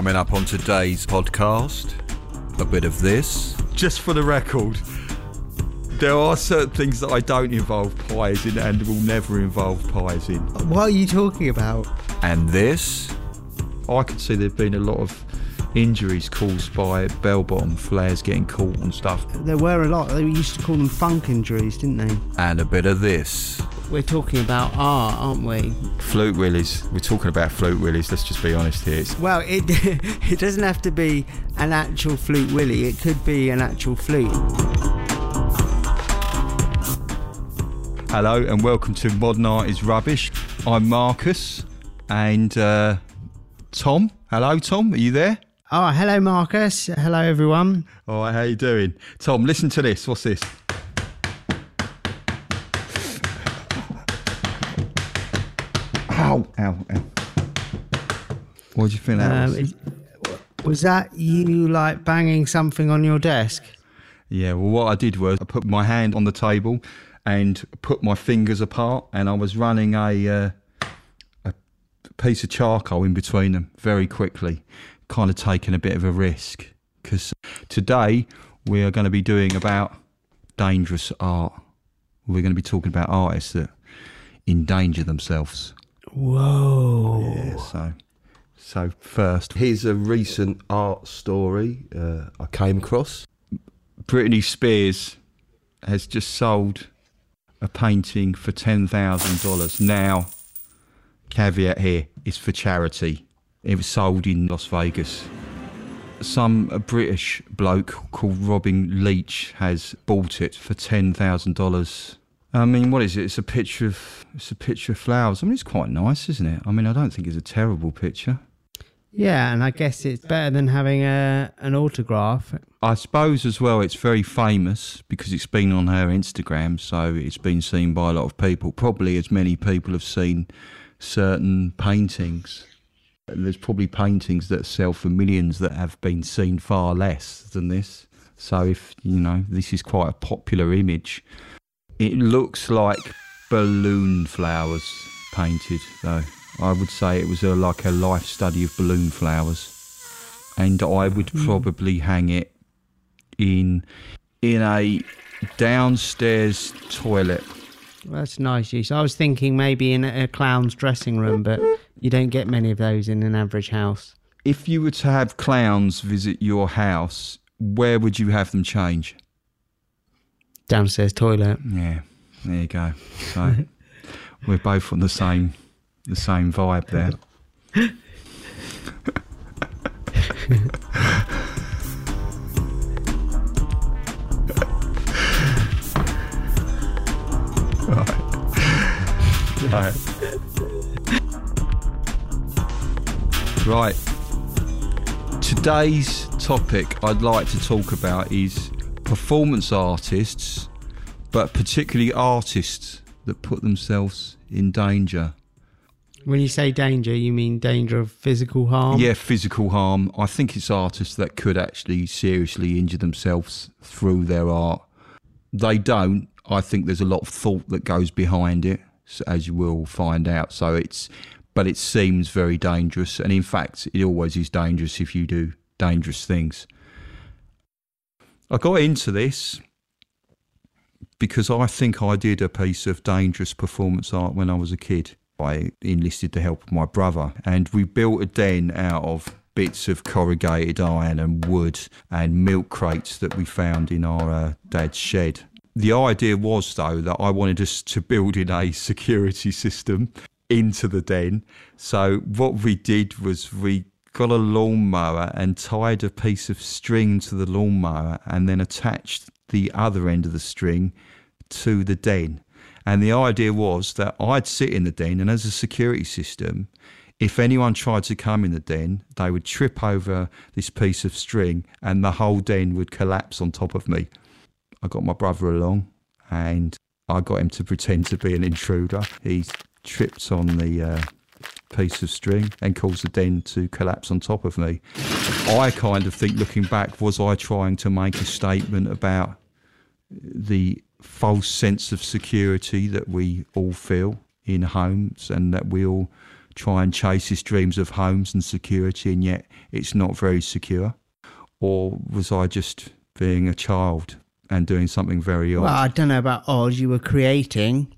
Coming up on today's podcast, a bit of this. Just for the record, there are certain things that I don't involve pies in and will never involve pies in. What are you talking about? And this. I could see there've been a lot of injuries caused by bell-bottom flares getting caught and stuff. There were a lot. They used to call them funk injuries, didn't they? And a bit of this. We're talking about art, aren't we? Flute willies. We're talking about flute willies, let's just be honest here. Well, it doesn't have to be an actual flute willy. It could be an actual flute. Hello and welcome to Modern Art is Rubbish. I'm Marcus and Tom. Hello, Tom. Are you there? Oh, hello, Marcus. Hello, everyone. All right, how you doing? Tom, listen to this. What's this? Ow, ow, ow. What do you think that was? Was that you, like, banging something on your desk? Yeah, well, what I did was I put my hand on the table and put my fingers apart, and I was running a piece of charcoal in between them very quickly, kind of taking a bit of a risk, because today we are going to be doing about dangerous art. We're going to be talking about artists that endanger themselves. Whoa. Yeah, so first, here's a recent art story I came across. Britney Spears has just sold a painting for $10,000. Now, caveat here, it's for charity. It was sold in Las Vegas. A British bloke called Robin Leach has bought it for $10,000. I mean, what is it? It's a picture of flowers. I mean, it's quite nice, isn't it? I mean, I don't think it's a terrible picture. Yeah, and I guess it's better than having an autograph. I suppose as well it's very famous because it's been on her Instagram, so it's been seen by a lot of people. Probably as many people have seen certain paintings. There's probably paintings that sell for millions that have been seen far less than this. So if, you know, this is quite a popular image. It looks like balloon flowers painted, though. I would say it was like a life study of balloon flowers. And I would probably hang it in a downstairs toilet. Well, that's nice use. I was thinking maybe in a clown's dressing room, but you don't get many of those in an average house. If you were to have clowns visit your house, where would you have them change? Downstairs toilet. Yeah, there you go. So we're both on the same vibe there. Right. Today's topic I'd like to talk about is performance artists, but particularly artists that put themselves in danger. When you say danger, you mean danger of physical harm? Yeah, physical harm. I think it's artists that could actually seriously injure themselves through their art. They don't. I think there's a lot of thought that goes behind it, as you will find out. But it seems very dangerous. And in fact, it always is dangerous if you do dangerous things. I got into this because I think I did a piece of dangerous performance art when I was a kid. I enlisted the help of my brother, and we built a den out of bits of corrugated iron and wood and milk crates that we found in our dad's shed. The idea was, though, that I wanted us to build in a security system into the den. So what we did was we got a lawnmower and tied a piece of string to the lawnmower and then attached the other end of the string to the den. And the idea was that I'd sit in the den, and as a security system, if anyone tried to come in the den, they would trip over this piece of string and the whole den would collapse on top of me. I got my brother along and I got him to pretend to be an intruder. He tripped on the piece of string and caused the den to collapse on top of me. I kind of think, looking back, was I trying to make a statement about the false sense of security that we all feel in homes and that we all try and chase his dreams of homes and security, and yet it's not very secure? Or was I just being a child and doing something very odd? Well, I don't know about odd. You were creating.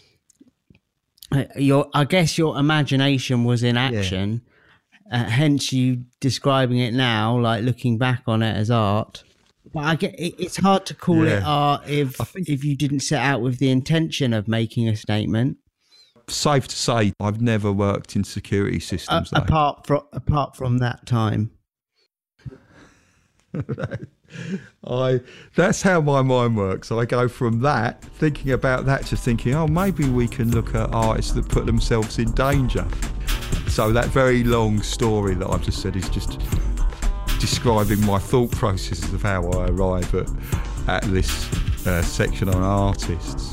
I guess your imagination was in action. Hence, you describing it now, like looking back on it as art. But I get it's hard to call it art if you didn't set out with the intention of making a statement. Safe to say, I've never worked in security systems. Apart from that time. That's how my mind works. I go from that, thinking about that, to thinking, oh, maybe we can look at artists that put themselves in danger. So that very long story that I've just said is just describing my thought processes of how I arrive at this section on artists.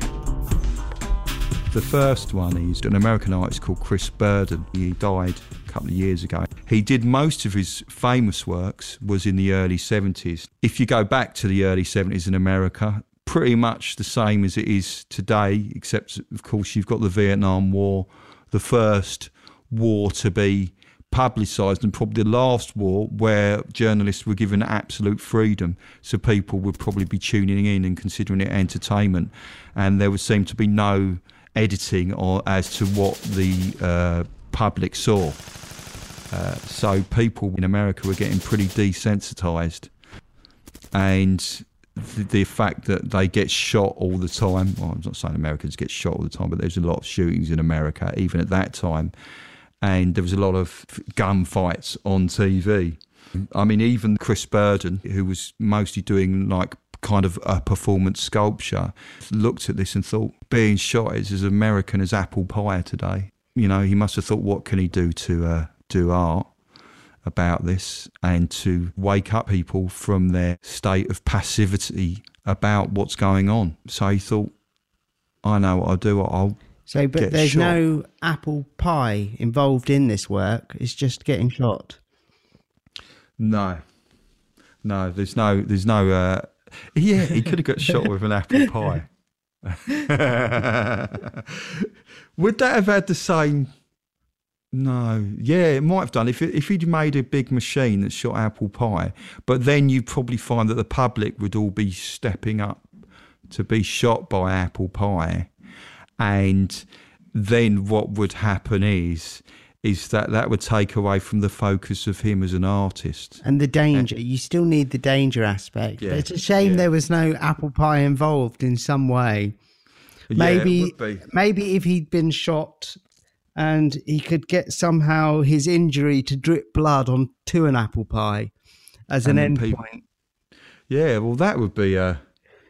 The first one is an American artist called Chris Burden. He died a couple of years ago. He did most of his famous works was in the early 70s. If you go back to the early 70s in America, pretty much the same as it is today, except, of course, you've got the Vietnam War, the first war to be publicised, and probably the last war where journalists were given absolute freedom, so people would probably be tuning in and considering it entertainment, and there would seem to be no editing or as to what the public saw. So people in America were getting pretty desensitised, and the fact that they get shot all the time, well, I'm not saying Americans get shot all the time, but there's a lot of shootings in America even at that time, and there was a lot of gunfights on TV. I mean, even Chris Burden, who was mostly doing like kind of a performance sculpture, looked at this and thought, being shot is as American as apple pie today. You know, he must have thought, what can he do to do art about this and to wake up people from their state of passivity about what's going on. So he thought, I know what I'll do, but there's shot. No apple pie involved in this work, it's just getting shot. No, there's no yeah, he could have got shot with an apple pie. Would that have had the same? No. Yeah, it might have done if he'd made a big machine that shot apple pie, but then you'd probably find that the public would all be stepping up to be shot by apple pie, and then what would happen is that would take away from the focus of him as an artist. And the danger, you still need the danger aspect. Yeah, but it's a shame there was no apple pie involved in some way. Maybe if he'd been shot and he could get somehow his injury to drip blood onto an apple pie as an end point. Yeah, well, that would be that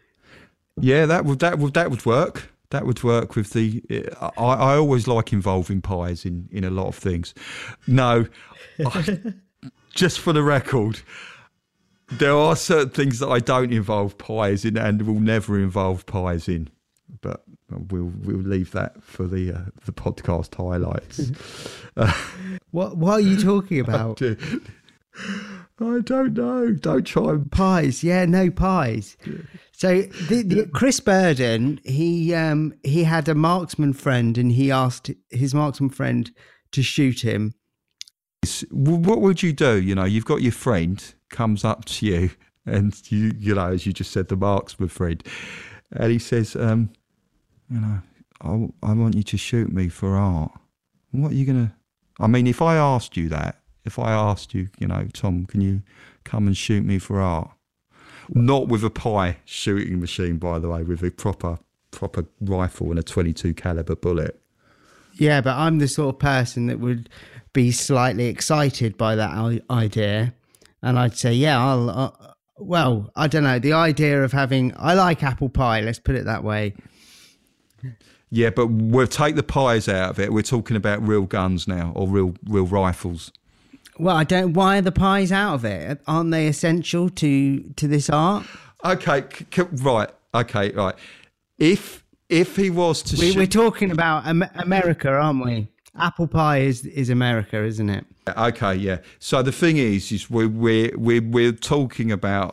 would work. That would work with the. I always like involving pies in a lot of things. No, just for the record, there are certain things that I don't involve pies in and will never involve pies in. But we'll leave that for the podcast highlights. What are you talking about? I don't know. Don't try and... Pies. Yeah, no pies. Yeah. So the Chris Burden, he had a marksman friend, and he asked his marksman friend to shoot him. What would you do? You know, you've got your friend comes up to you, and you know, as you just said, the marksman friend, and he says, you know, I want you to shoot me for art. What are you gonna? I mean, if I asked you, you know, Tom, can you come and shoot me for art? Not with a pie shooting machine, by the way, with a proper rifle and a .22 caliber bullet. Yeah, but I'm the sort of person that would be slightly excited by that idea, and I'd say, yeah, well, I don't know, the idea of I like apple pie. Let's put it that way. Yeah, but we'll take the pies out of it. We're talking about real guns now, or real rifles. Well, why are the pies out of it? Aren't they essential to this art? Okay, right. Okay, right. If he was to... We're talking about America, aren't we? Apple pie is America, isn't it? Okay, yeah. So the thing is we're talking about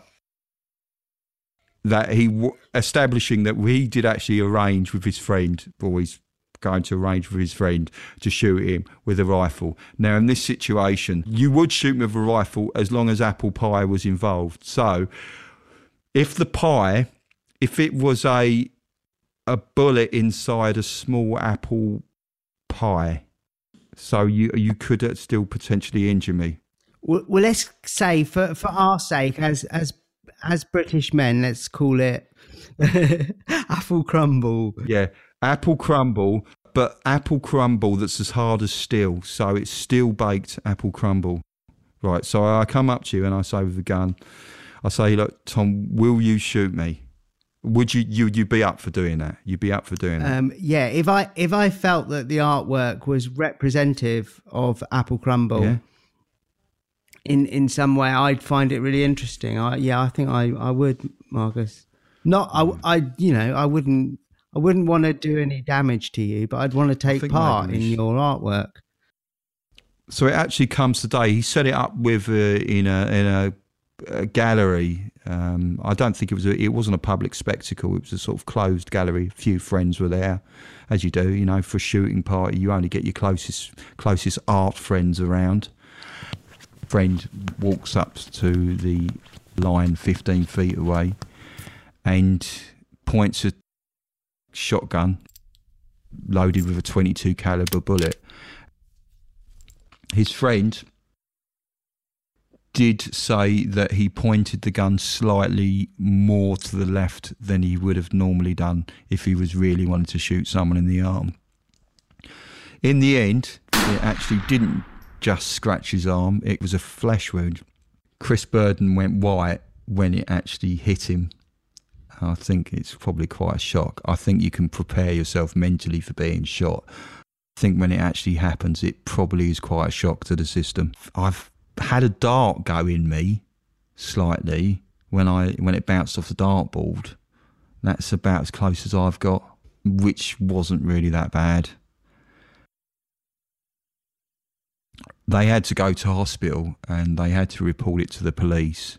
that establishing that he did actually arrange with his friend, or his going to arrange with his friend to shoot him with a rifle. Now, in this situation, you would shoot him with a rifle as long as apple pie was involved. So, if it was a bullet inside a small apple pie, so you could still potentially injure me. Well, let's say for our sake, as British men, let's call it apple crumble. Yeah, apple crumble, but apple crumble that's as hard as steel. So it's steel baked apple crumble. Right, so I come up to you and I say with a gun, I say, look, Tom, will you shoot me? Would you'd be up for doing that? You'd be up for doing that? Yeah, if I felt that the artwork was representative of apple crumble. Yeah. In some way, I'd find it really interesting. I think I would, Marcus. I wouldn't want to do any damage to you, but I'd want to take part in your artwork. So it actually comes today. He set it up with in a gallery. I don't think it wasn't a public spectacle. It was a sort of closed gallery. A few friends were there, as you do. For a shooting party, you only get your closest art friends around. Friend walks up to the line 15 feet away and points a shotgun loaded with a .22 caliber bullet. His friend did say that he pointed the gun slightly more to the left than he would have normally done if he was really wanting to shoot someone in the arm. In the end, it actually didn't just scratch his arm, it was a flesh wound. Chris Burden went white when it actually hit him. I think it's probably quite a shock. I think you can prepare yourself mentally for being shot. I think when it actually happens, it probably is quite a shock to the system. I've had a dart go in me slightly when it bounced off the dartboard. That's about as close as I've got, which wasn't really that bad. They had to go to hospital and they had to report it to the police.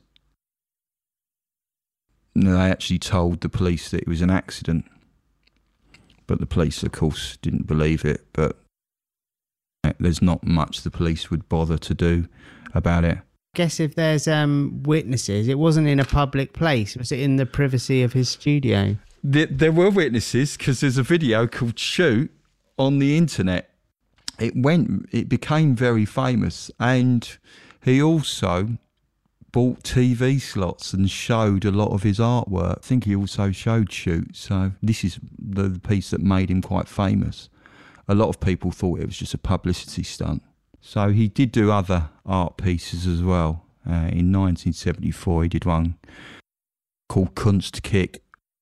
They actually told the police that it was an accident. But the police, of course, didn't believe it. But there's not much the police would bother to do about it. I guess if there's witnesses, it wasn't in a public place. Was it in the privacy of his studio? There were witnesses because there's a video called Shoot on the internet. It became very famous, and he also bought TV slots and showed a lot of his artwork. I think he also showed Shoot, so this is the piece that made him quite famous. A lot of people thought it was just a publicity stunt. So he did do other art pieces as well. In 1974 he did one called Kunstkick,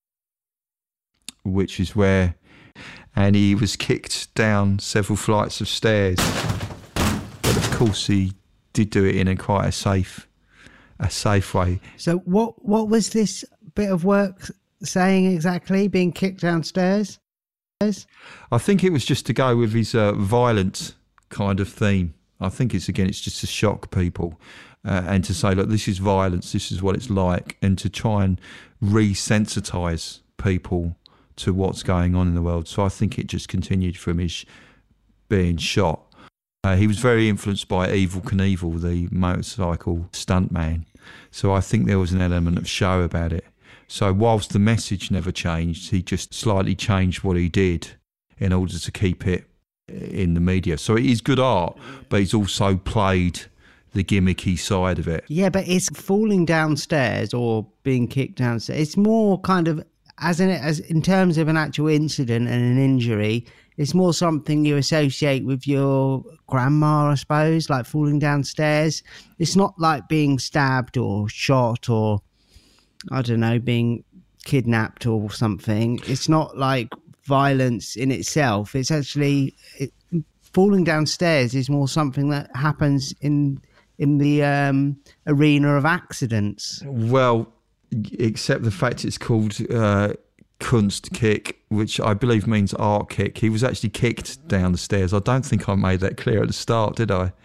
which is where... and he was kicked down several flights of stairs. But of course he did do it in a quite a safe way. So what was this bit of work saying exactly, being kicked downstairs? I think it was just to go with his violent kind of theme. I think it's just to shock people and to say, look, this is violence, this is what it's like, and to try and resensitise people to what's going on in the world. So I think it just continued from his being shot. He was very influenced by Evel Knievel, the motorcycle stuntman. So I think there was an element of show about it. So whilst the message never changed, he just slightly changed what he did in order to keep it in the media. So it is good art, but he's also played the gimmicky side of it. Yeah, but it's falling downstairs or being kicked downstairs. It's more kind of, as in terms of an actual incident and an injury, it's more something you associate with your grandma, I suppose, like falling downstairs. It's not like being stabbed or shot or, I don't know, being kidnapped or something. It's not like violence in itself. It's actually falling downstairs is more something that happens in the arena of accidents. Well, except the fact it's called Kunstkick, which I believe means art kick. He was actually kicked down the stairs. I don't think I made that clear at the start, did I?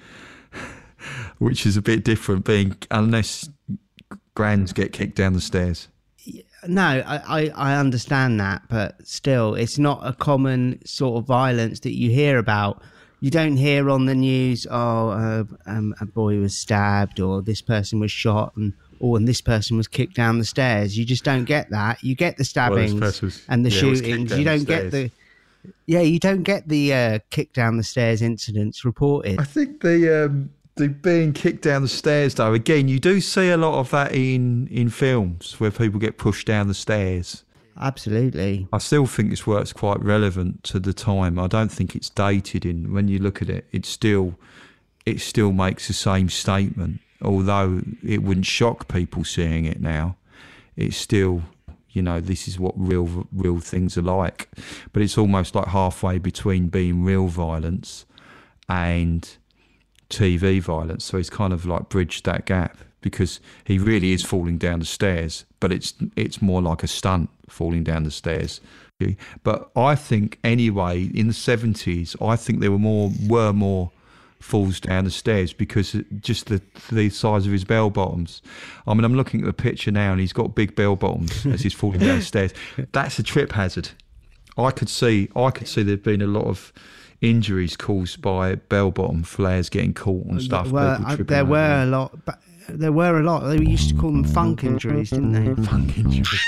Which is a bit different, unless grands get kicked down the stairs. No, I understand that, but still, it's not a common sort of violence that you hear about. You don't hear on the news, a boy was stabbed, or this person was shot, and this person was kicked down the stairs. You just don't get that. You get the stabbings and the shootings. You don't get the kick down the stairs incidents reported. I think the being kicked down the stairs, though, again, you do see a lot of that in films where people get pushed down the stairs. Absolutely. I still think this work's quite relevant to the time. I don't think it's dated. When you look at it, it still makes the same statement. Although it wouldn't shock people seeing it now, it's still, this is what real things are like. But it's almost like halfway between being real violence and TV violence. So he's kind of like bridged that gap, because he really is falling down the stairs, but it's more like a stunt falling down the stairs. But I think anyway, in the 70s, I think there were more falls down the stairs, because just the size of his bell bottoms. I mean, I'm looking at the picture now, and he's got big bell bottoms as he's falling down the stairs. That's a trip hazard. I could see there'd been a lot of injuries caused by bell bottom flares getting caught and stuff. There were a lot. They used to call them funk injuries, didn't they? Funk injuries.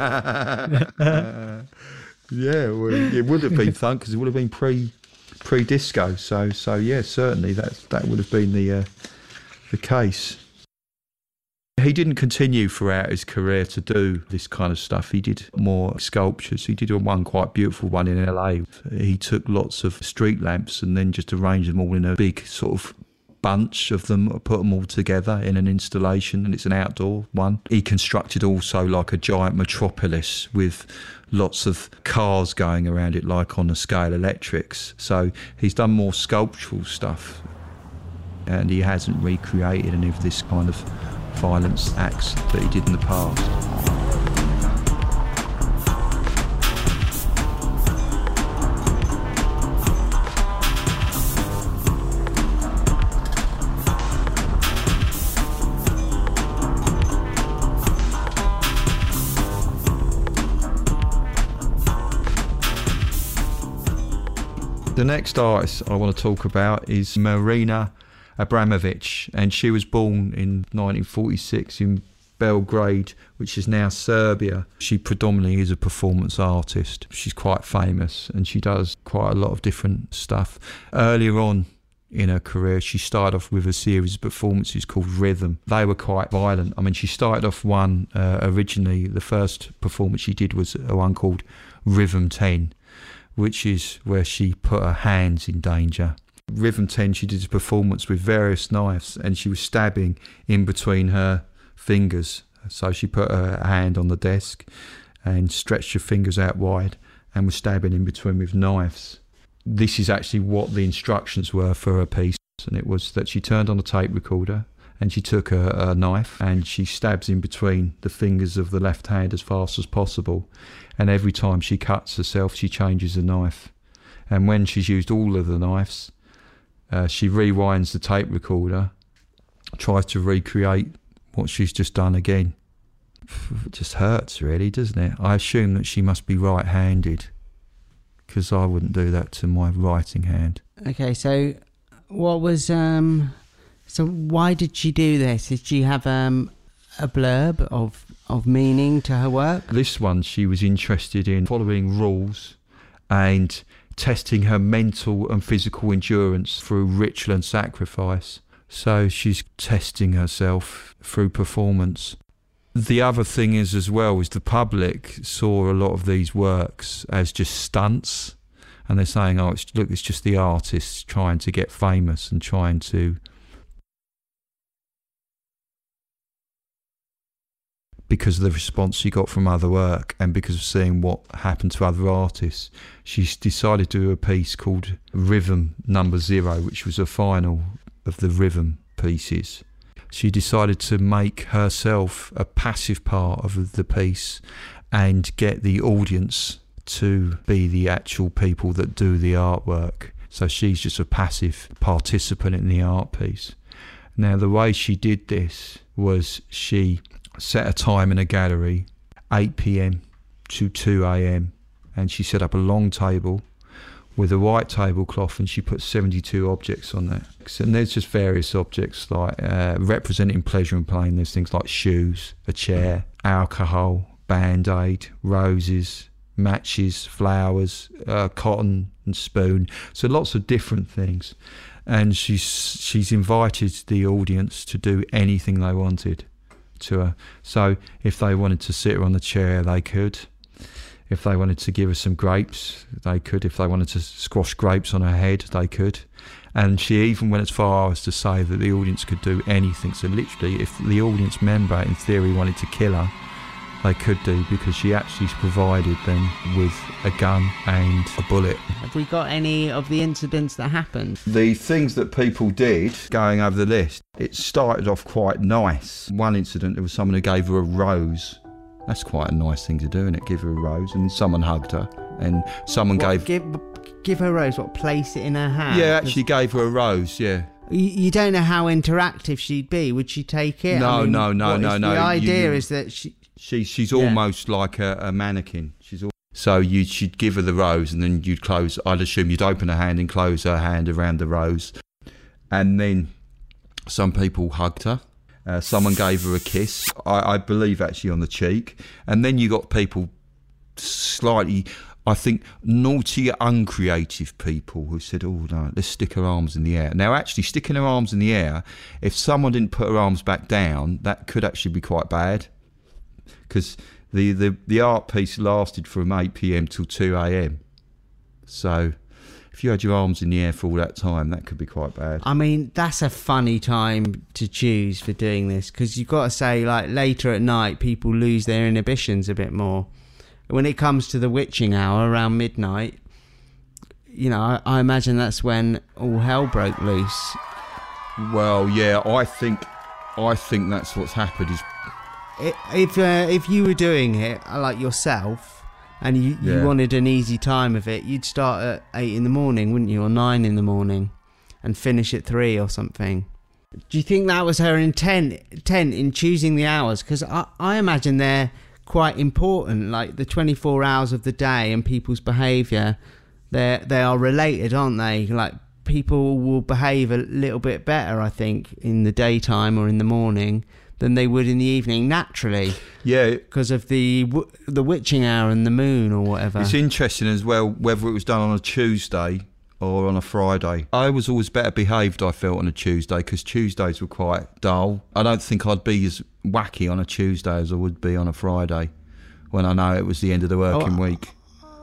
Yeah, well, it would have been funk, because it would have been pre-disco. So yeah, certainly that would have been the case. He didn't continue throughout his career to do this kind of stuff. He did more sculptures. He did one quite beautiful one in LA. He took lots of street lamps and then just arranged them all in a big sort of bunch of them, put them all together in an installation, and it's an outdoor one. He constructed also like a giant metropolis with lots of cars going around it, like on the Scale Electrics. So he's done more sculptural stuff, and he hasn't recreated any of this kind of violence acts that he did in the past. The next artist I want to talk about is Marina Abramović, and she was born in 1946 in Belgrade, which is now Serbia. She predominantly is a performance artist. She's quite famous, and she does quite a lot of different stuff. Earlier on in her career, she started off with a series of performances called Rhythm. They were quite violent. I mean, she started off one originally, the first performance she did was one called Rhythm 10, which is where she put her hands in danger. Rhythm 10, she did a performance with various knives, and she was stabbing in between her fingers. So she put her hand on the desk and stretched her fingers out wide and was stabbing in between with knives. This is actually what the instructions were for her piece, and it was that she turned on a tape recorder and she took a knife and she stabs in between the fingers of the left hand as fast as possible, and every time she cuts herself she changes the knife, and when she's used all of the knives, she rewinds the tape recorder, tries to recreate what she's just done again. It just hurts, really, doesn't it? I assume that she must be right-handed, because I wouldn't do that to my writing hand. Okay, so what was so why did she do this? Did she have a blurb of meaning to her work? This one, she was interested in following rules and testing her mental and physical endurance through ritual and sacrifice. So she's testing herself through performance. The other thing is as well is the public saw a lot of these works as just stunts, and they're saying, oh, it's just the artists trying to get famous and trying to... Because of the response she got from other work and because of seeing what happened to other artists, she's decided to do a piece called Rhythm No. 0, which was a final of the Rhythm pieces. She decided to make herself a passive part of the piece and get the audience to be the actual people that do the artwork. So she's just a passive participant in the art piece. Now, the way she did this was she set a time in a gallery 8 p.m. to 2 a.m. and she set up a long table with a white tablecloth, and she put 72 objects on there. And there's just various objects like representing pleasure and pain. There's things like shoes, a chair, alcohol, Band-Aid, roses, matches, flowers, cotton and spoon. So lots of different things. And she's invited the audience to do anything they wanted to her. So if they wanted to sit her on the chair, they could. If they wanted to give her some grapes, they could. If they wanted to squash grapes on her head, they could. And she even went as far as to say that the audience could do anything. So literally, if the audience member, in theory, wanted to kill her, they could do, because she actually provided them with a gun and a bullet. Have we got any of the incidents that happened? The things that people did, going over the list, it started off quite nice. One incident, there was someone who gave her a rose. That's quite a nice thing to do, isn't it? Give her a rose, and someone hugged her, and someone give her a rose. What, place it in her hand? Yeah, actually gave her a rose. Yeah. You don't know how interactive she'd be. Would she take it? No. The idea is that she's almost like a mannequin. So she'd give her the rose, and then you'd close. I'd assume you'd open her hand and close her hand around the rose, and then some people hugged her. Someone gave her a kiss, I believe actually on the cheek. And then you got people slightly, I think, naughty, uncreative people who said, oh no, let's stick her arms in the air. Now actually sticking her arms in the air, if someone didn't put her arms back down, that could actually be quite bad. Because the art piece lasted from 8 p.m. till 2 a.m. So if you had your arms in the air for all that time, that could be quite bad. I mean, that's a funny time to choose for doing this, because you've got to say, like, later at night, people lose their inhibitions a bit more. When it comes to the witching hour around midnight, you know, I imagine that's when all hell broke loose. Well, yeah, I think that's what's happened. Is if you were doing it like yourself, and you wanted an easy time of it, you'd start at 8 in the morning, wouldn't you? Or 9 in the morning, and finish at 3 or something. Do you think that was her intent in choosing the hours? Because I imagine they're quite important, like the 24 hours of the day and people's behaviour. They are related, aren't they? Like, people will behave a little bit better, I think, in the daytime or in the morning than they would in the evening, naturally. Yeah. Because of the witching hour and the moon or whatever. It's interesting as well whether it was done on a Tuesday or on a Friday. I was always better behaved, I felt, on a Tuesday, because Tuesdays were quite dull. I don't think I'd be as wacky on a Tuesday as I would be on a Friday, when I know it was the end of the working week.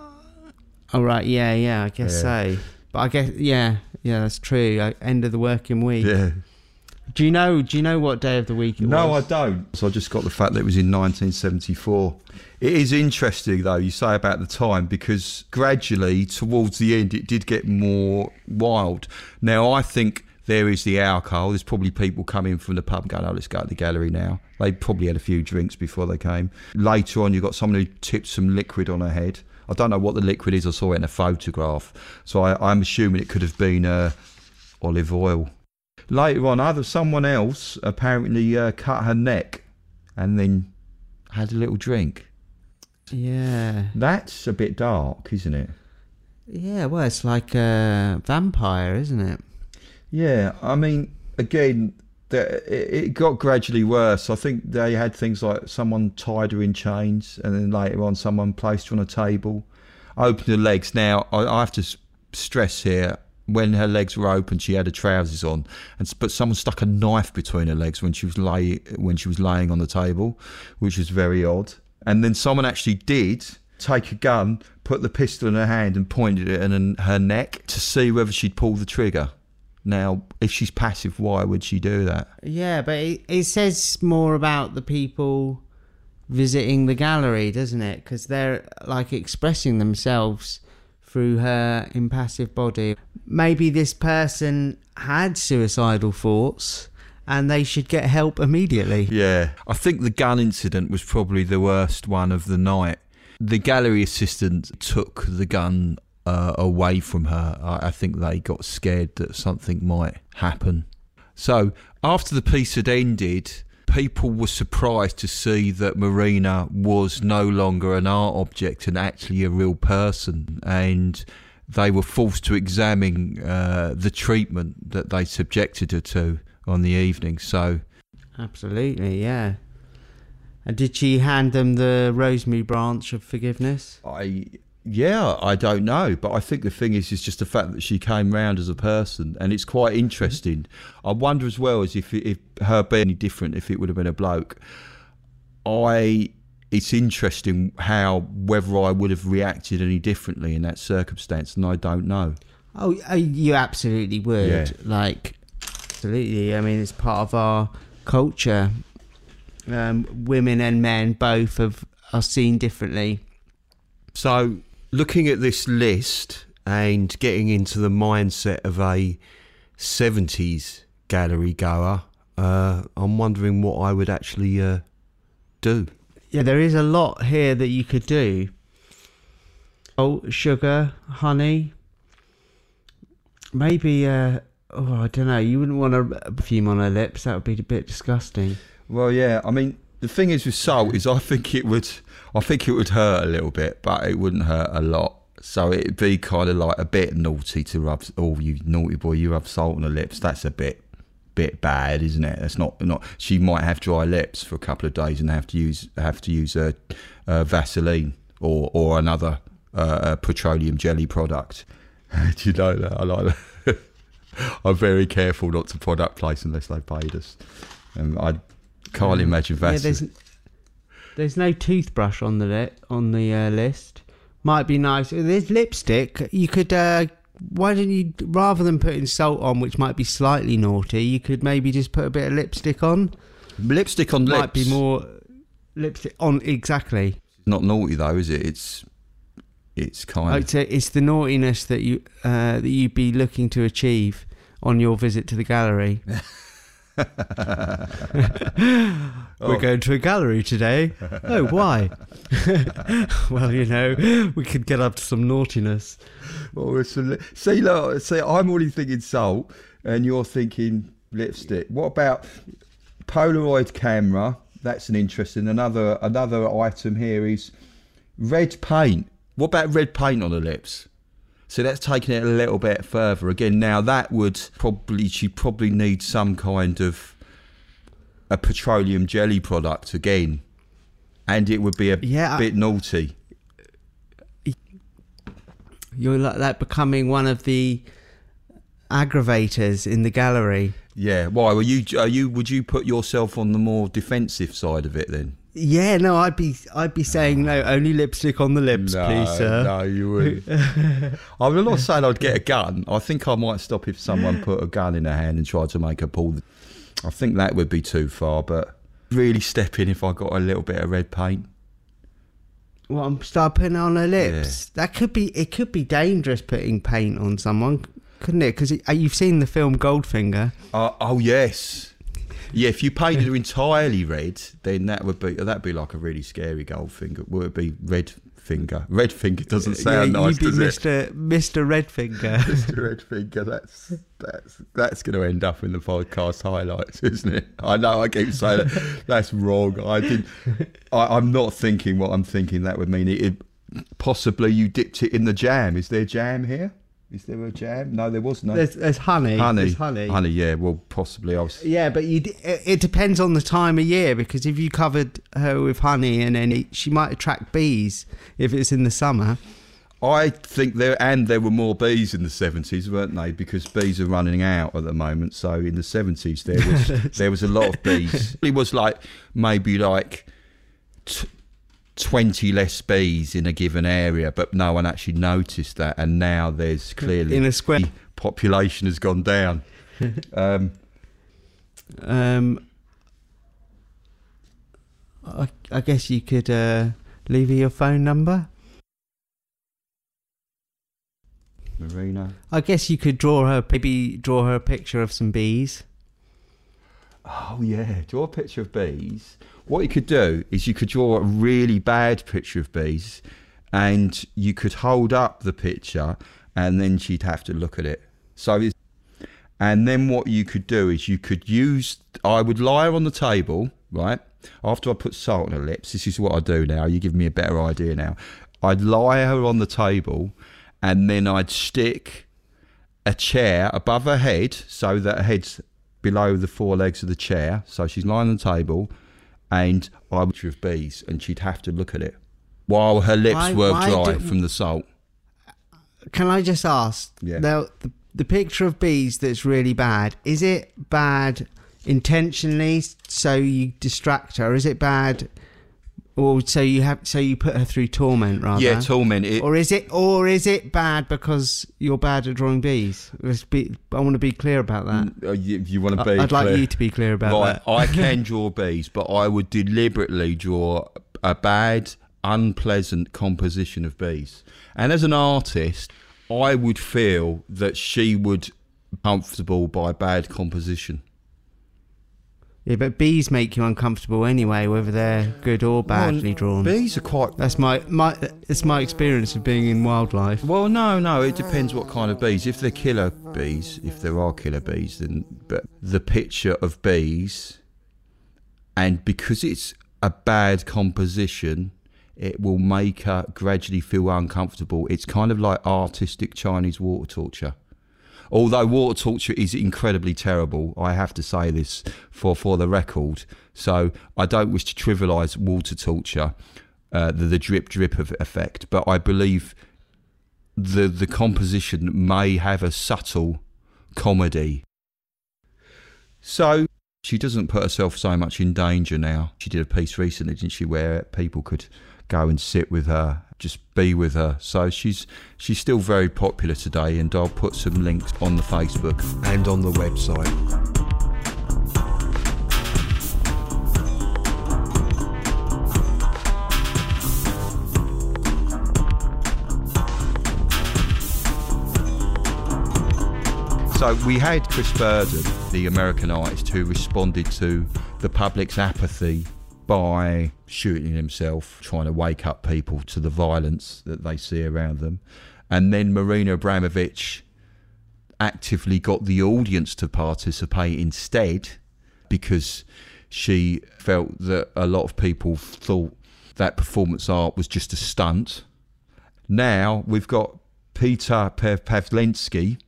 Oh, right, yeah, I guess so. But I guess, yeah, that's true. End of the working week. Yeah. Do you know what day of the week it was? No, I don't. So I just got the fact that it was in 1974. It is interesting, though, you say about the time, because gradually, towards the end, it did get more wild. Now, I think there is the alcohol. There's probably people coming from the pub and going, oh, let's go to the gallery now. They probably had a few drinks before they came. Later on, you've got someone who tipped some liquid on her head. I don't know what the liquid is. I saw it in a photograph. So I'm assuming it could have been olive oil. Later on, someone else apparently cut her neck and then had a little drink. Yeah. That's a bit dark, isn't it? Yeah, well, it's like a vampire, isn't it? Yeah, I mean, again, it got gradually worse. I think they had things like someone tied her in chains, and then later on someone placed her on a table, opened her legs. Now, I have to stress here, when her legs were open, she had her trousers on, but someone stuck a knife between her legs when she was laying on the table, which was very odd. And then someone actually did take a gun, put the pistol in her hand, and pointed it at her neck to see whether she'd pull the trigger. Now, if she's passive, why would she do that? Yeah, but it says more about the people visiting the gallery, doesn't it? Because they're like expressing themselves through her impassive body. Maybe this person had suicidal thoughts and they should get help immediately. Yeah, I think the gun incident was probably the worst one of the night. The gallery assistant took the gun away from her. I think they got scared that something might happen. So after the piece had ended, people were surprised to see that Marina was no longer an art object and actually a real person, and they were forced to examine the treatment that they subjected her to on the evening. So, absolutely, yeah. And did she hand them the rosemary branch of forgiveness? I don't know, but I think the thing is just the fact that she came round as a person, and it's quite interesting. I wonder as well as if her being any different, if it would have been a bloke. It's interesting whether I would have reacted any differently in that circumstance, and I don't know. Oh, you absolutely would. Yeah. Like, absolutely. I mean, it's part of our culture. Women and men both are seen differently. So, looking at this list and getting into the mindset of a 70s gallery goer, I'm wondering what I would actually do. Yeah, there is a lot here that you could do. Oh, sugar, honey. Maybe, I don't know. You wouldn't want a perfume on her lips. That would be a bit disgusting. Well, yeah. I mean, the thing is with salt is I think it would hurt a little bit, but it wouldn't hurt a lot. So it'd be kind of like a bit naughty to rub. Oh, you naughty boy, you rub salt on the lips. That's a bit bad, isn't it? That's not. She might have dry lips for a couple of days and have to use Vaseline or another petroleum jelly product. Do you know that? I like that. I'm very careful not to product place unless they paid us. I can't imagine Vaseline. Yeah, there's no toothbrush on the list. Might be nice. There's lipstick. You could. Why don't you, rather than putting salt on, which might be slightly naughty, you could maybe just put a bit of lipstick on. Lipstick on lips might be more lipstick on. Exactly. Not naughty though, is it? It's kind of. It's the naughtiness that you'd be looking to achieve on your visit to the gallery. We're going to a gallery today. Oh, why? Well, we could get up to some naughtiness. Well, see, I'm already thinking salt, and you're thinking lipstick. What about Polaroid camera? That's an interesting. Another item here is red paint. What about red paint on the lips? So that's taking it a little bit further. Again, now that would she probably need some kind of a petroleum jelly product again, and it would be a bit naughty. You're like becoming one of the aggravators in the gallery. Yeah. Why? Would you put yourself on the more defensive side of it then? Yeah, no, I'd be saying no, only lipstick on the lips, please, sir. No, you wouldn't. I'm not saying I'd get a gun. I think I might stop if someone put a gun in her hand and tried to make her pull. I think that would be too far, but really step in if I got a little bit of red paint. Well, start putting it on her lips. Yeah. It could be dangerous putting paint on someone, couldn't it? Because you've seen the film Goldfinger. Oh yes. Yeah, if you painted her entirely red, then that'd be like a really scary Goldfinger. Would it be red finger? Red finger doesn't sound nice, does it? Mr. Redfinger. Mr. Redfinger. That's going to end up in the podcast highlights, isn't it? I know. I keep saying that. That's wrong. I'm not thinking what I'm thinking. That would mean possibly you dipped it in the jam. Is there jam here? Is there a jam? No, there was no. There's honey. There's honey. Honey, yeah. Well, possibly. Yeah, but it depends on the time of year, because if you covered her with honey and then she might attract bees if it's in the summer. I think there were more bees in the 70s, weren't they? Because bees are running out at the moment. So in the 70s there was a lot of bees. It was maybe 20 less bees in a given area, but no one actually noticed that, and now there's clearly in a square population has gone down. I guess you could leave her your phone number. Marina, I guess you could draw her a picture of some bees. Oh yeah, draw a picture of bees. What you could do is you could draw a really bad picture of bees, and you could hold up the picture, and then she'd have to look at it. And then what you could do is I would lie her on the table right? After I put salt on her lips, this is what I do now. You give me a better idea now. I'd lie her on the table, and then I'd stick a chair above her head so that her head's below the four legs of the chair. So she's lying on the table, and I would with bees, and she'd have to look at it while her lips were dry from the salt. Can I just ask? Yeah. Now, the picture of bees that's really bad, is it bad intentionally so you distract her? Is it bad, or so you put her through torment rather? Yeah, torment. Or is it bad because you're bad at drawing bees? I want to be clear about that. You want to be? I'd like you to be clear about that. I can draw bees, but I would deliberately draw a bad, unpleasant composition of bees. And as an artist, I would feel that she would be comfortable by bad composition. Yeah, but bees make you uncomfortable anyway, whether they're good or badly drawn. Bees are quite... That's my experience of being in wildlife. Well, no, it depends what kind of bees. If they're killer bees, if there are killer bees, then... But the picture of bees, and because it's a bad composition, it will make her gradually feel uncomfortable. It's kind of like artistic Chinese water torture. Although water torture is incredibly terrible, I have to say this for the record. So I don't wish to trivialise water torture, the drip of effect, but I believe the composition may have a subtle comedy. So she doesn't put herself so much in danger now. She did a piece recently, didn't she, where people could go and sit with her, just be with her. So she's still very popular today, and I'll put some links on the Facebook and on the website. So we had Chris Burden, the American artist, who responded to the public's apathy by shooting himself, trying to wake up people to the violence that they see around them. And then Marina Abramovich actively got the audience to participate instead, because she felt that a lot of people thought that performance art was just a stunt. Now we've got Peter Pawlensky,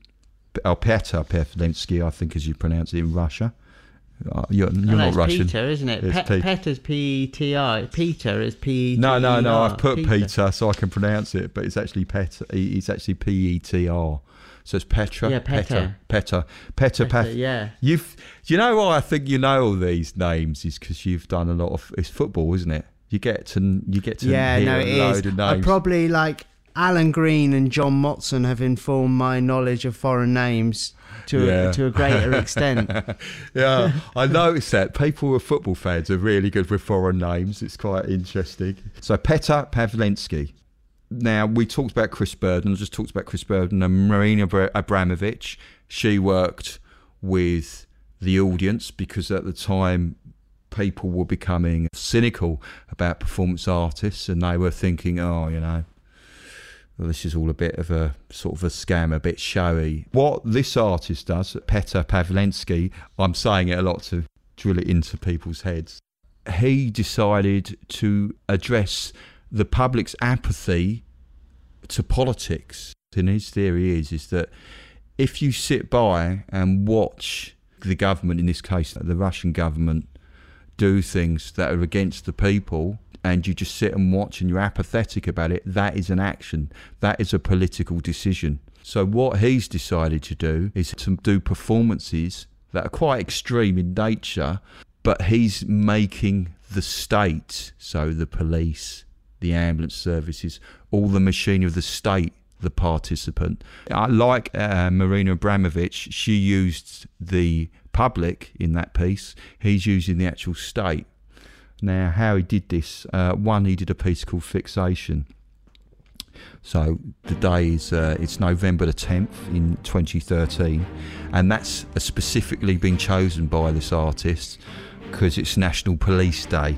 I think as you pronounce it in Russia. You're not Russian. Peter, isn't it? Peter's P-E-T-R. Peter is No. P-E-T-R. I've put Peter so I can pronounce it, but it's actually Peter. It's actually P-E-T-R. So it's Petra. Yeah, Peter. Yeah. You know why I think you know all these names is because you've done a lot of. It's football, isn't it? You get to hear a load of names. I probably like Alan Green and John Motson have informed my knowledge of foreign names to a greater extent. Yeah, I noticed that people who are football fans are really good with foreign names. It's quite interesting. So Peter Pawlensky. Now, we talked about Chris Burden. I just talked about Chris Burden and Marina Abramovich. She worked with the audience because at the time people were becoming cynical about performance artists, and they were thinking, well, this is all a bit of a sort of a scam, a bit showy. What this artist does, Peter Pawlensky, I'm saying it a lot to drill it into people's heads. He decided to address the public's apathy to politics. And his theory is that if you sit by and watch the government, in this case the Russian government, do things that are against the people, and you just sit and watch and you're apathetic about it, that is an action. That is a political decision. So what he's decided to do is to do performances that are quite extreme in nature, but he's making the state, so the police, the ambulance services, all the machinery of the state, the participant. Like Marina Abramovich, she used the public in that piece. He's using the actual state. Now, how he did this, he did a piece called Fixation. So the day is, it's November the 10th in 2013, and that's specifically been chosen by this artist because it's National Police Day.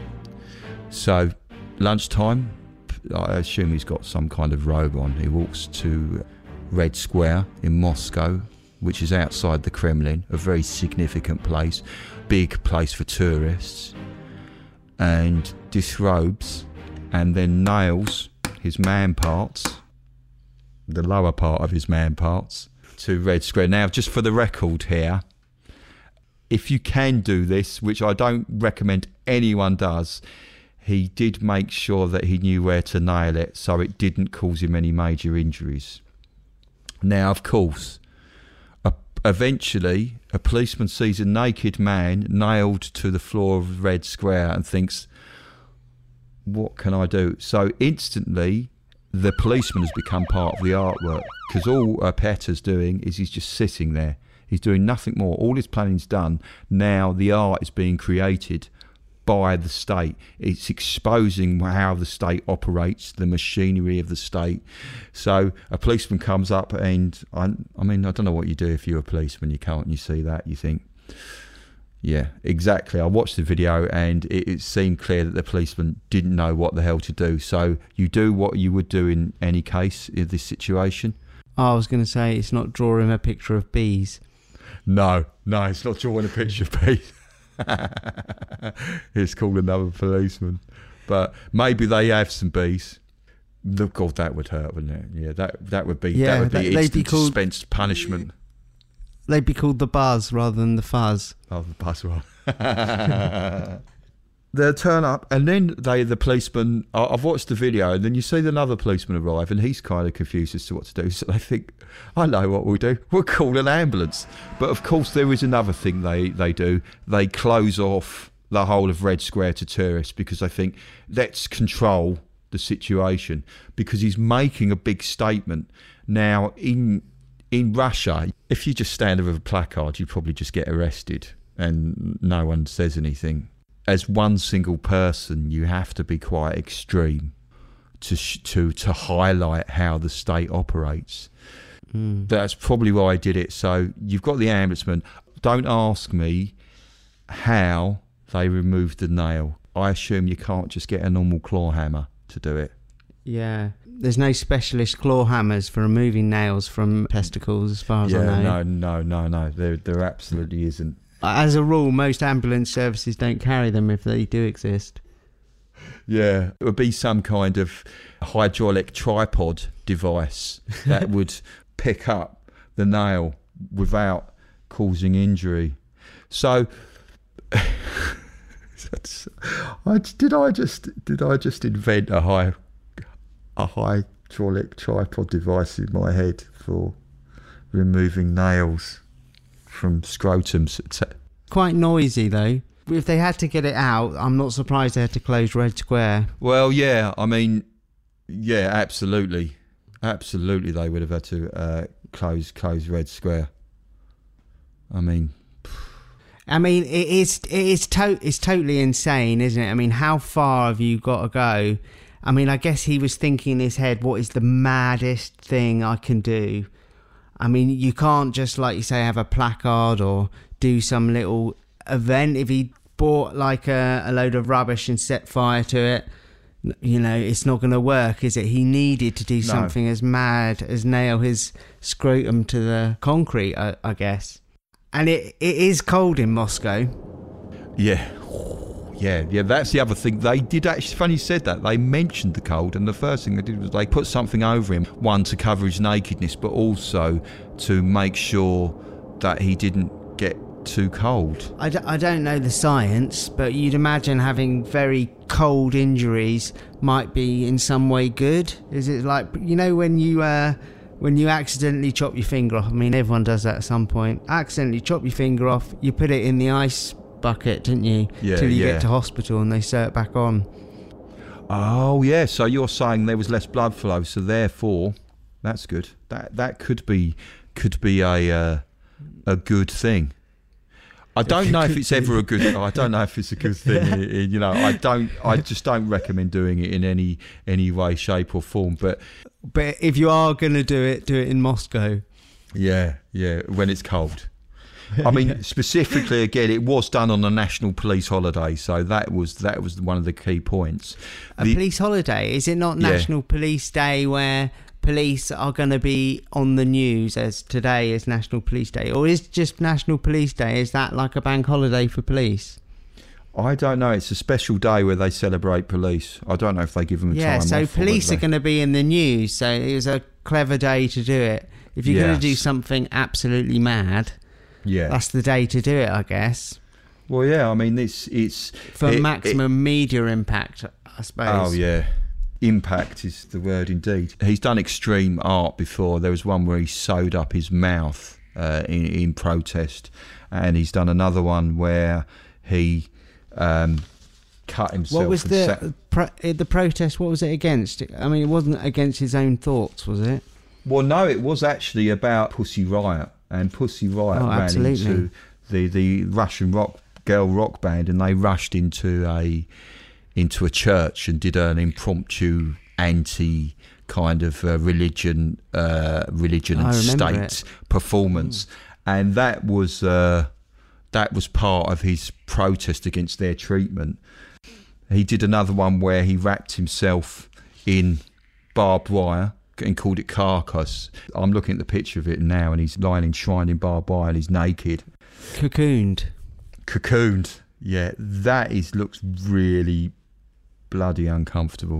So lunchtime, I assume he's got some kind of robe on. He walks to Red Square in Moscow, which is outside the Kremlin, a very significant place, big place for tourists, and disrobes and then nails his man parts, the lower part of his man parts, to Red Square. Now, just for the record here, if you can do this, which I don't recommend anyone does, he did make sure that he knew where to nail it so it didn't cause him any major injuries. Now, of course, eventually a policeman sees a naked man nailed to the floor of Red Square and thinks, what can I do? So instantly the policeman has become part of the artwork, because all Petter's doing is he's just sitting there. He's doing nothing more. All his planning's done. Now the art is being created by the state. It's exposing how the state operates, the machinery of the state. So a policeman comes up, and I mean, I don't know what you do if you're a policeman. You can't, you see that, you think, yeah, exactly. I watched the video, and it seemed clear that the policeman didn't know what the hell to do. So you do what you would do in any case in this situation. I was going to say, it's not drawing a picture of bees. No, it's not drawing a picture of bees. It's called another policeman, but maybe they have some bees. Look, God, that would hurt, wouldn't it? Yeah, that would be instant suspense punishment. They'd be called the Buzz rather than the Fuzz. Oh, the Buzz one. They'll turn up, and then the policeman. I've watched the video, and then you see another policeman arrive, and he's kind of confused as to what to do. So they think, I know what we'll do. We'll call an ambulance. But of course, there is another thing they do. They close off the whole of Red Square to tourists, because they think, let's control the situation, because he's making a big statement. Now, in Russia, if you just stand there with a placard, you probably just get arrested, and no one says anything. As one single person, you have to be quite extreme to highlight how the state operates. That's probably why I did it. So you've got the ambulanceman. Don't ask me how they removed the nail. I assume you can't just get a normal claw hammer to do it. Yeah. There's no specialist claw hammers for removing nails from testicles, as far as I know. No. There absolutely isn't. As a rule, most ambulance services don't carry them if they do exist. Yeah, it would be some kind of hydraulic tripod device that would pick up the nail without causing injury. So, did I just invent a hydraulic tripod device in my head for removing nails from scrotums? Quite noisy though. If they had to get it out, I'm not surprised they had to close Red Square. Well, yeah, I mean, yeah, absolutely they would have had to close Red Square. I mean, it's totally insane, isn't it? I mean, how far have you got to go? I mean, I guess he was thinking in his head, what is the maddest thing I can do? I mean, you can't just, like you say, have a placard or do some little event. If he bought like a load of rubbish and set fire to it, you know, it's not going to work, is it? He needed to do something as mad as nail his scrotum to the concrete, I guess. And it is cold in Moscow. Yeah, that's the other thing. They did actually, funny you said that, they mentioned the cold, and the first thing they did was they put something over him, one to cover his nakedness, but also to make sure that he didn't get too cold. I don't know the science, but you'd imagine having very cold injuries might be in some way good. Is it like, you know, when you accidentally chop your finger off? I mean, everyone does that at some point. Accidentally chop your finger off, you put it in the ice bucket, didn't you? Yeah, till you get to hospital and they sew it back on. Oh yeah, so you're saying there was less blood flow, so therefore that's good. That could be a good thing. I don't know if it's ever a good. I don't know if it's a good thing. You know, I just don't recommend doing it in any way, shape, or form. But if you are going to do it in Moscow. Yeah, when it's cold. I mean, specifically, again, it was done on a national police holiday, so that was one of the key points. Police holiday? Is it not National Police Day where police are going to be on the news as today is National Police Day? Or is just National Police Day, is that like a bank holiday for police? I don't know. It's a special day where they celebrate police. I don't know if they give them a time off. Yeah, so police are going to be in the news. So it was a clever day to do it. If you're going to do something absolutely mad, that's the day to do it, I guess. Well, yeah, I mean, it's for maximum media impact, I suppose. Oh, yeah. Impact is the word indeed. He's done extreme art before. There was one where he sewed up his mouth in protest, and he's done another one where he cut himself. What was the protest? What was it against? I mean, it wasn't against his own thoughts, was it? Well, no, it was actually about Pussy Riot, and Pussy Riot ran into the Russian girl rock band, and they rushed into a church and did an impromptu anti kind of religion and state performance, and that was part of his protest against their treatment. He did another one where he wrapped himself in barbed wire and called it Carcass. I'm looking at the picture of it now, and he's lying enshrined in barbed wire and he's naked. Cocooned. Yeah, that looks really bloody uncomfortable.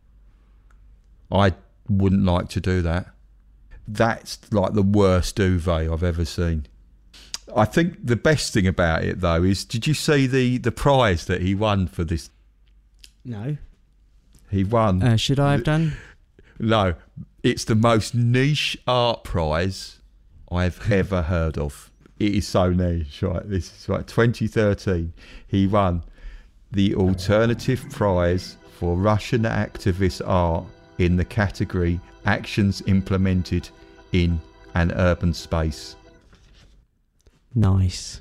I wouldn't like to do that. That's like the worst duvet I've ever seen. I think the best thing about it, though, is, did you see the prize that he won for this? No. He won. Should I have done? No. It's the most niche art prize I've ever heard of. It is so niche, right? This is right. 2013, he won the alternative prize for Russian activist art in the category Actions Implemented in an Urban Space. Nice.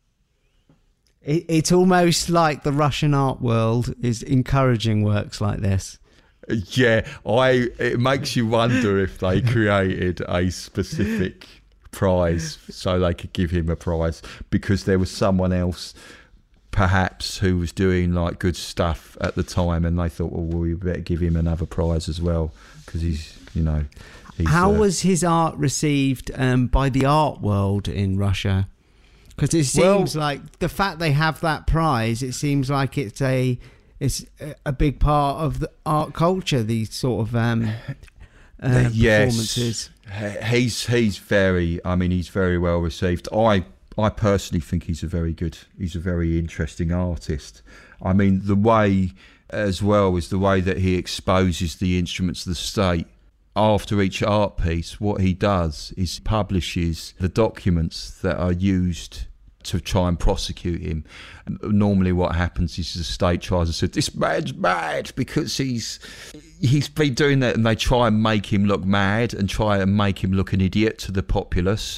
It's almost like the Russian art world is encouraging works like this. Yeah, it makes you wonder if they created a specific prize so they could give him a prize because there was someone else perhaps who was doing like good stuff at the time, and they thought, well, we better give him another prize as well because he's how was his art received by the art world in Russia? Because it seems like the fact they have that prize, it seems like it's a big part of the art culture, these sort of performances. He's very well received. I personally think he's a very interesting artist. I mean, the way as well is the way that he exposes the instruments of the state. After each art piece, what he does is publishes the documents that are used to try and prosecute him. Normally what happens is the state tries to say, this man's mad because he's been doing that, and they try and make him look mad and try and make him look an idiot to the populace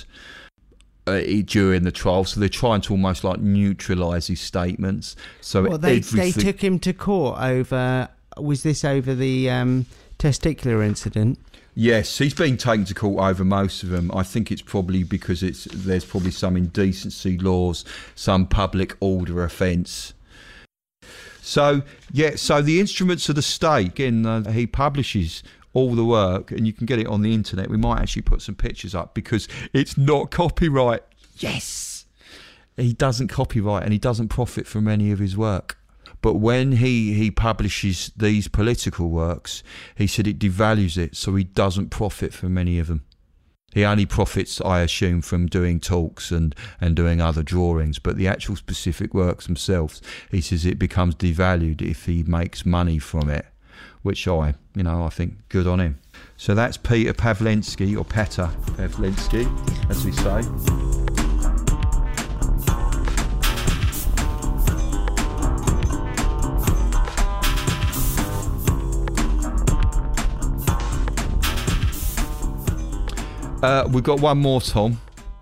during the trial. So they're trying to almost like neutralise his statements. So they took him to court over the testicular incident? Yes, he's been taken to court over most of them. I think it's probably because there's probably some indecency laws, some public order offence. So the instruments of the state, again, he publishes all the work, and you can get it on the internet. We might actually put some pictures up because it's not copyright. Yes! He doesn't copyright and he doesn't profit from any of his work. But when he publishes these political works, he said it devalues it, so he doesn't profit from any of them. He only profits, I assume, from doing talks and doing other drawings, but the actual specific works themselves, he says it becomes devalued if he makes money from it, which I think good on him. So that's Peter Pawlenski, or Petar Pawlenski, as we say. We've got one more, Tom.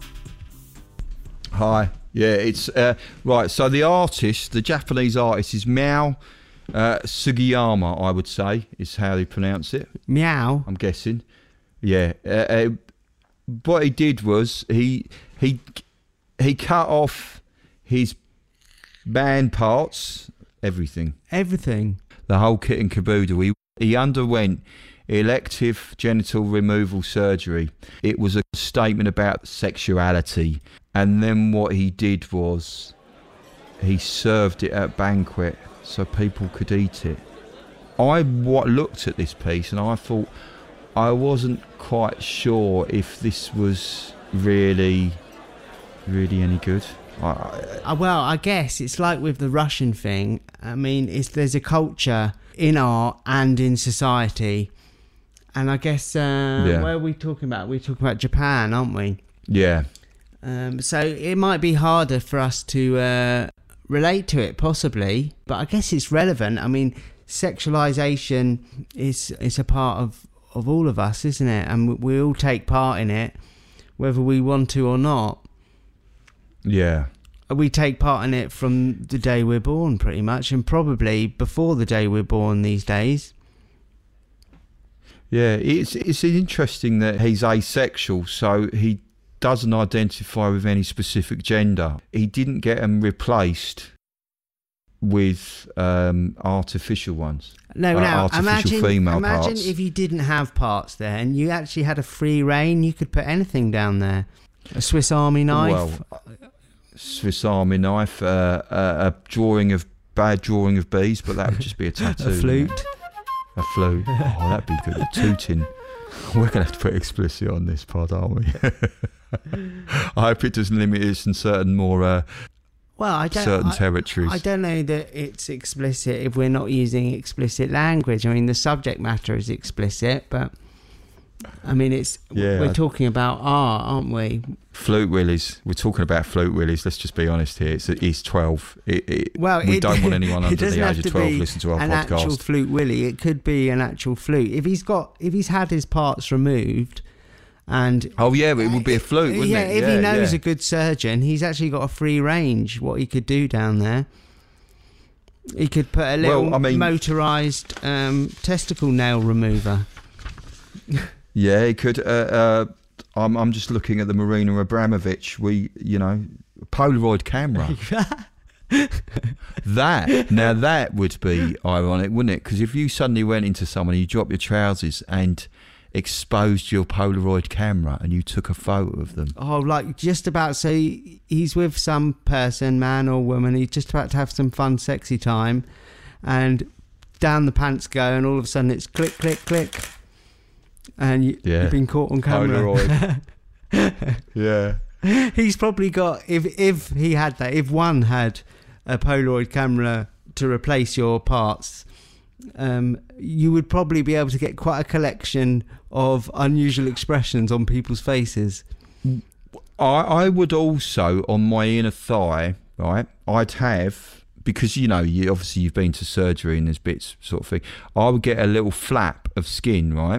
Hi. Yeah, it's right. So the Japanese artist is Mao Sugiyama, I would say, is how they pronounce it. Meow. I'm guessing. Yeah. What he did was he cut off his band parts, everything. Everything. The whole kit and caboodle. He underwent elective genital removal surgery. It was a statement about sexuality. And then what he did was he served it at a banquet so people could eat it. I looked at this piece and I thought I wasn't quite sure if this was really any good. Well, I guess it's like with the Russian thing. I mean, there's a culture in art and in society. And I guess, where are we talking about? We're talking about Japan, aren't we? Yeah. So it might be harder for us to relate to it, possibly. But I guess it's relevant. I mean, sexualization is a part of all of us, isn't it? And we all take part in it, whether we want to or not. Yeah. We take part in it from the day we're born, pretty much, and probably before the day we're born these days. Yeah, it's interesting that he's asexual, so he doesn't identify with any specific gender. He didn't get them replaced with artificial ones. No, now artificial female parts. Imagine if you didn't have parts there and you actually had a free reign. You could put anything down there. A Swiss Army knife. Well, Swiss Army knife. A bad drawing of bees, but that would just be a tattoo. A flute. A flute. Oh, that'd be good. Tooting. We're gonna have to put explicit on this pod, aren't we? I hope it doesn't limit us in certain more. Certain territories. I don't know that it's explicit if we're not using explicit language. I mean, the subject matter is explicit, but I mean, we're talking about art, aren't we? Flute willies. We're talking about flute willies. Let's just be honest here. It's 12. We don't want anyone under the age of 12 listen to our podcast. An actual flute willy. It could be an actual flute. If he's had his parts removed. And it would be a flute, wouldn't it? If he knows a good surgeon, he's actually got a free range what he could do down there. He could put a little motorised testicle nail remover. Yeah, he could. I'm just looking at the Marina Abramovich. Polaroid camera. That would be ironic, wouldn't it? Because if you suddenly went into someone, you dropped your trousers and exposed your Polaroid camera and you took a photo of them. Oh, like just about, so he's with some person, man or woman, he's just about to have some fun, sexy time, and down the pants go, and all of a sudden it's click, click, click, and you've been caught on camera. Polaroid. Yeah. He's probably got, if he had that, if one had a Polaroid camera to replace your parts, you would probably be able to get quite a collection of unusual expressions on people's faces. I would also, on my inner thigh, right, I'd have, because you've been to surgery and there's bits sort of thing, I would get a little flap of skin, right,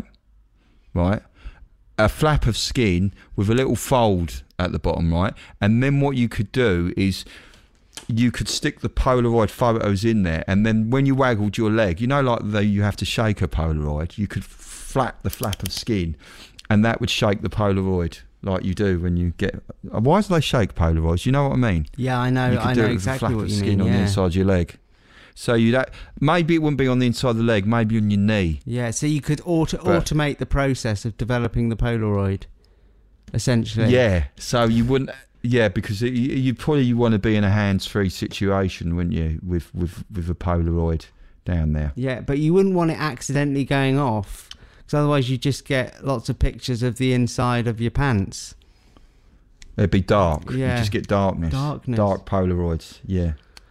a flap of skin with a little fold at the bottom, right, and then what you could do is you could stick the Polaroid photos in there, and then when you waggled your leg, you have to shake a Polaroid, you could flap the flap of skin, and that would shake the Polaroid like you do when you get. Why do they shake Polaroids? You know what I mean? Yeah, I know. I know exactly what you mean. Skin on the inside of your leg. So maybe it wouldn't be on the inside of the leg, maybe on your knee. Yeah, so you could automate the process of developing the Polaroid, essentially. Yeah, so you wouldn't. Yeah, because you probably want to be in a hands-free situation, wouldn't you, with a Polaroid down there? Yeah, but you wouldn't want it accidentally going off, because otherwise you just get lots of pictures of the inside of your pants. It'd be dark. Yeah. You just get darkness. Dark Polaroids. Yeah.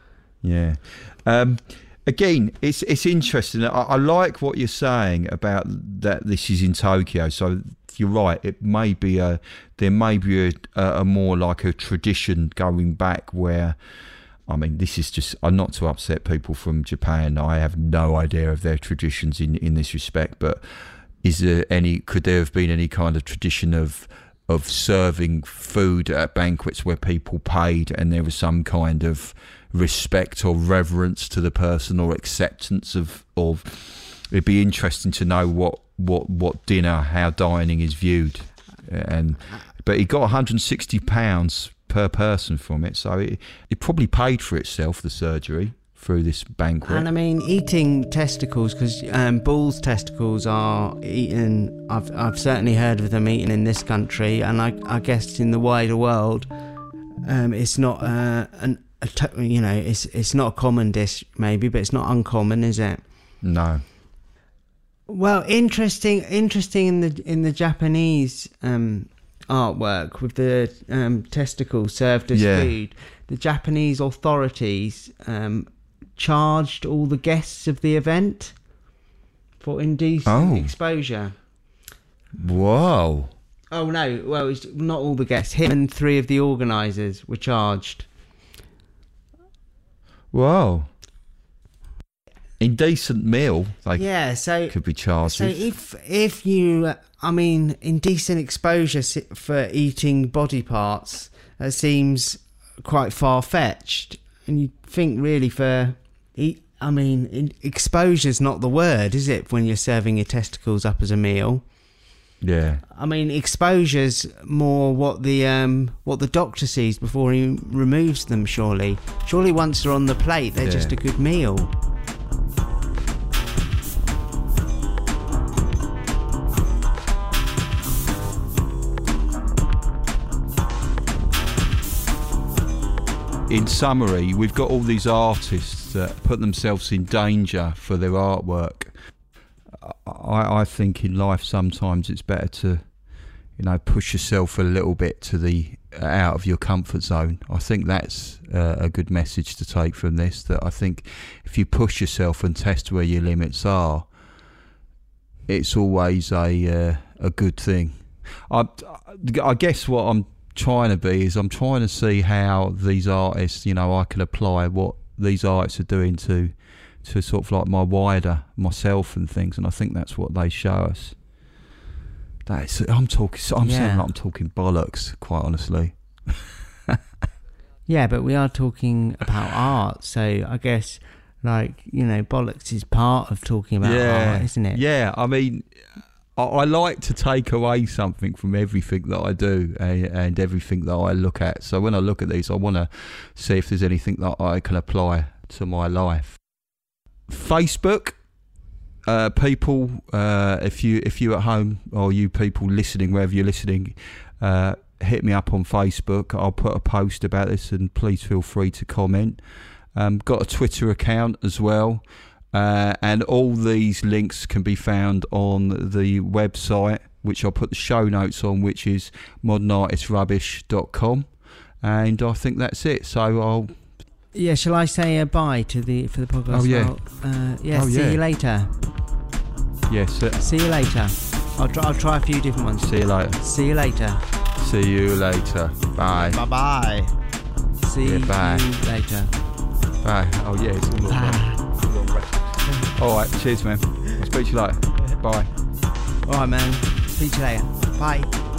Again, it's interesting. I like what you're saying about that. This is in Tokyo, so you're right. It may be there may be a more like a tradition going back where, I mean, this is just not to upset people from Japan. I have no idea of their traditions in this respect. But could there have been any kind of tradition of serving food at banquets where people paid and there was some kind of respect or reverence to the person or acceptance of it'd be interesting to know what dinner, how dining is viewed, but he got £160 per person from it, so it probably paid for itself, the surgery, through this banquet. And I mean, eating testicles, because bulls' testicles are eaten. I've certainly heard of them eaten in this country, and I guess in the wider world, it's not it's not a common dish maybe, but it's not uncommon, is it? No. Well, interesting in the Japanese artwork with the testicles served as food. The Japanese authorities charged all the guests of the event for indecent exposure. Whoa. Oh no, well, it's not all the guests. Him and 3 of the organisers were charged. Whoa. Indecent meal, so could be charged so with. if you indecent exposure for eating body parts seems quite far-fetched, and you think really exposure's not the word, is it, when you're serving your testicles up as a meal? Yeah. I mean, exposure's more what the doctor sees before he removes them, surely once they're on the plate they're just a good meal. In summary, we've got all these artists that put themselves in danger for their artwork. I think in life sometimes it's better to, push yourself a little bit to the out of your comfort zone. I think that's a good message to take from this. That I think if you push yourself and test where your limits are, it's always a good thing. I guess what I'm trying to be is I'm trying to see how these artists, I can apply what these artists are doing to sort of like myself and things, and I think that's what they show us. I'm sounding like I'm talking bollocks, quite honestly. Yeah, but we are talking about art, so I guess bollocks is part of talking about art, isn't it? Yeah, I mean, I like to take away something from everything that I do and everything that I look at. So when I look at these, I want to see if there's anything that I can apply to my life. Facebook, people, if you're at home, or you people listening, wherever you're listening, hit me up on Facebook. I'll put a post about this, and please feel free to comment. Got a Twitter account as well. And all these links can be found on the website, which I'll put the show notes on, which is modernartistrubbish.com. And I think that's it. So shall I say a bye for the podcast? Oh yeah. See you later. Yes. See you later. I'll try a few different ones. See you later. See you later. See you later. Bye. Bye bye. See you later. Bye. Oh yeah. It's all bye. All right, cheers, man. I'll speak to you later. Bye. All right, man. Speak to you later. Bye.